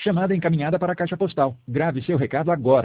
Chamada encaminhada para a caixa postal. Grave seu recado agora.